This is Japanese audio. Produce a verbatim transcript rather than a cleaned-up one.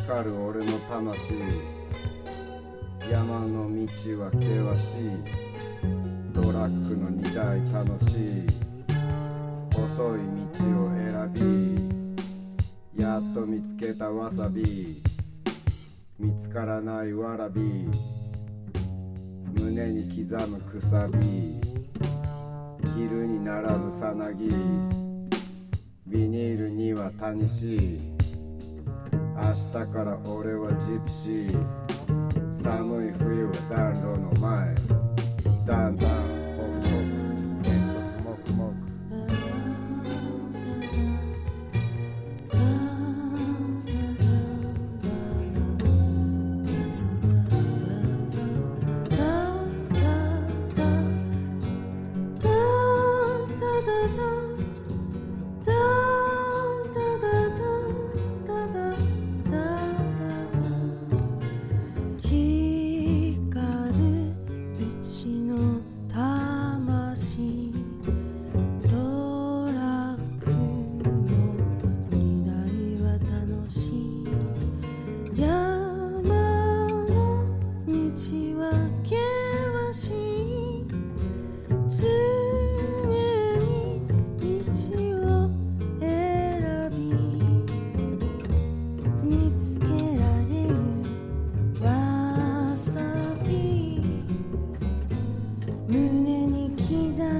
光る俺の魂。山の道は険しい。トラックの荷台楽しい。細い道を選び、やっと見つけたわさび。見つからないわらび、胸に刻むくさび。昼に並ぶさなぎ、ビニールにはタニシ。明日から俺はジプシー。寒い冬は暖炉の前。だんだんホクホク、煙突もくもく。 胸に刻